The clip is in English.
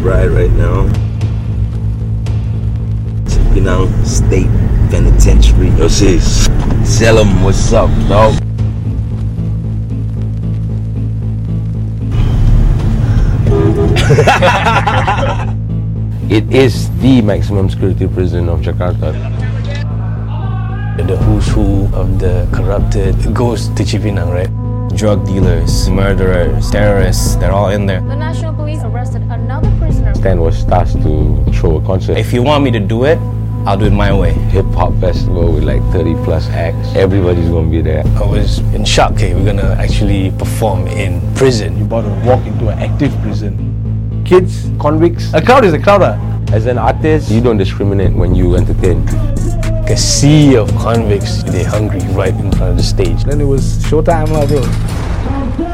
ride right now. Penang State Penitentiary. Yo, sis. Tell them what's up, dog. It is the maximum security prison of Jakarta. The who's who of the corrupted goes to Cipinang, right? Drug dealers, murderers, terrorists, they're all in there. The National Police arrested another prisoner. Stan was tasked to throw a concert. If you want me to do it, I'll do it my way. Hip-hop festival with like 30 plus acts. Everybody's gonna be there. I was in shock, okay, we're gonna actually perform in prison. You're about to walk into an active prison. Kids, convicts. A crowd is a crowd. As an artist, you don't discriminate when you entertain. A sea of convicts, they're hungry right in front of the stage. Then it was showtime, bro.